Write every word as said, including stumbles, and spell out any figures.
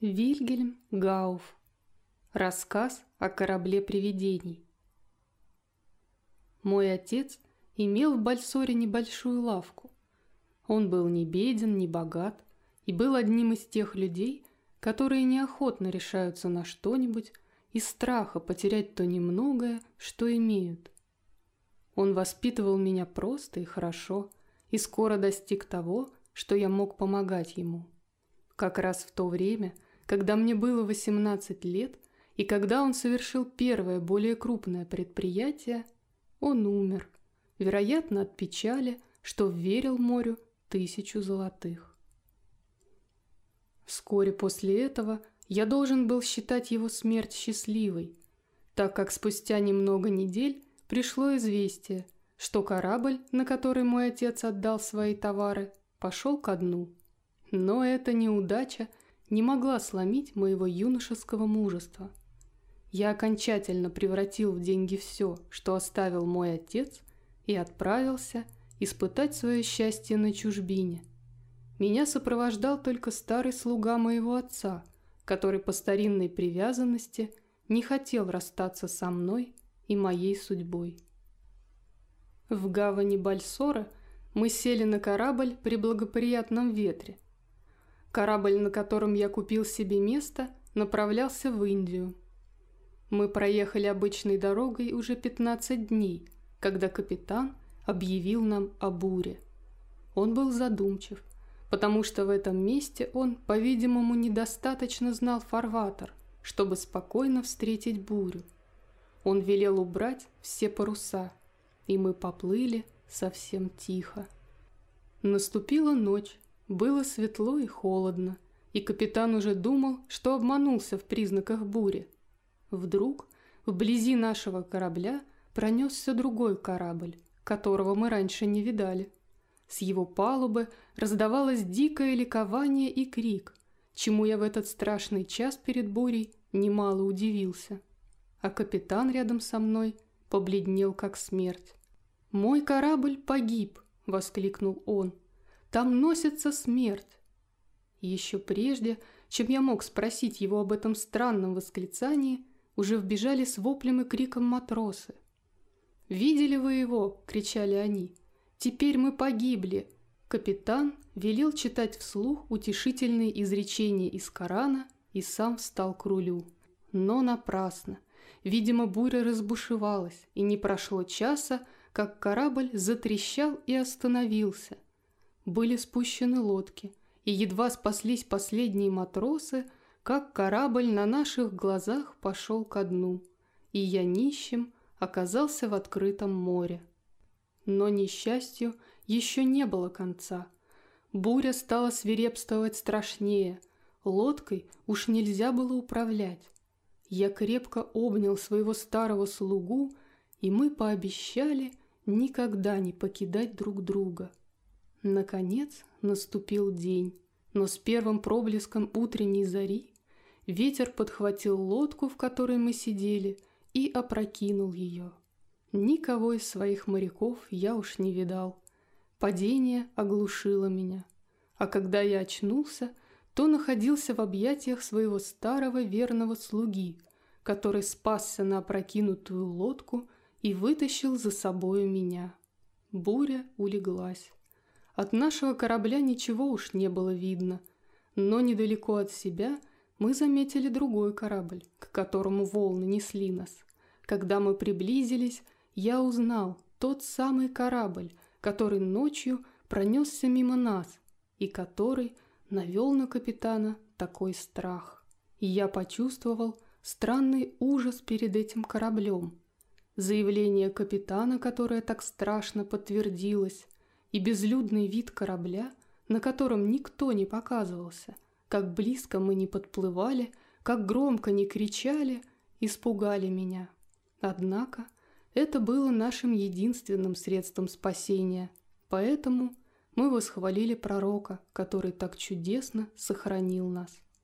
Вильгельм Гауф. Рассказ о корабле привидений. Мой отец имел в Бальсоре небольшую лавку. Он был не беден, не богат и был одним из тех людей, которые неохотно решаются на что-нибудь из страха потерять то немногое, что имеют. Он воспитывал меня просто и хорошо и скоро достиг того, что я мог помогать ему. Как раз в то время, когда мне было восемнадцать лет, и когда он совершил первое, более крупное предприятие, он умер, вероятно, от печали, что вверил морю тысячу золотых. Вскоре после этого я должен был считать его смерть счастливой, так как спустя немного недель пришло известие, что корабль, на который мой отец отдал свои товары, пошел ко дну. Но эта неудача не могла сломить моего юношеского мужества. Я окончательно превратил в деньги все, что оставил мой отец, и отправился испытать свое счастье на чужбине. Меня сопровождал только старый слуга моего отца, который по старинной привязанности не хотел расстаться со мной и моей судьбой. В гавани Бальсора мы сели на корабль при благоприятном ветре. Корабль, на котором я купил себе место, направлялся в Индию. Мы проехали обычной дорогой уже пятнадцать дней, когда капитан объявил нам о буре. Он был задумчив, потому что в этом месте он, по-видимому, недостаточно знал фарватер, чтобы спокойно встретить бурю. Он велел убрать все паруса, и мы поплыли совсем тихо. Наступила ночь. Было светло и холодно, и капитан уже думал, что обманулся в признаках бури. Вдруг вблизи нашего корабля пронесся другой корабль, которого мы раньше не видали. С его палубы раздавалось дикое ликование и крик, чему я в этот страшный час перед бурей немало удивился. А капитан рядом со мной побледнел как смерть. «Мой корабль погиб!» — воскликнул он. «Там носится смерть!» Еще прежде, чем я мог спросить его об этом странном восклицании, уже вбежали с воплем и криком матросы. «Видели вы его?» — кричали они. «Теперь мы погибли!» Капитан велел читать вслух утешительные изречения из Корана и сам встал к рулю. Но напрасно. Видимо, буря разбушевалась, и не прошло часа, как корабль затрещал и остановился. Были спущены лодки, и едва спаслись последние матросы, как корабль на наших глазах пошел ко дну, и я нищим оказался в открытом море. Но несчастью еще не было конца. Буря стала свирепствовать страшнее, лодкой уж нельзя было управлять. Я крепко обнял своего старого слугу, и мы пообещали никогда не покидать друг друга. Наконец наступил день, но с первым проблеском утренней зари ветер подхватил лодку, в которой мы сидели, и опрокинул ее. Никого из своих моряков я уж не видал. Падение оглушило меня, а когда я очнулся, то находился в объятиях своего старого верного слуги, который спасся на опрокинутую лодку и вытащил за собою меня. Буря улеглась. От нашего корабля ничего уж не было видно, но недалеко от себя мы заметили другой корабль, к которому волны несли нас. Когда мы приблизились, я узнал тот самый корабль, который ночью пронесся мимо нас и который навел на капитана такой страх. И я почувствовал странный ужас перед этим кораблем. Заявление капитана, которое так страшно подтвердилось, и безлюдный вид корабля, на котором никто не показывался, как близко мы не подплывали, как громко не кричали, испугали меня. Однако это было нашим единственным средством спасения, поэтому мы восхвалили пророка, который так чудесно сохранил нас.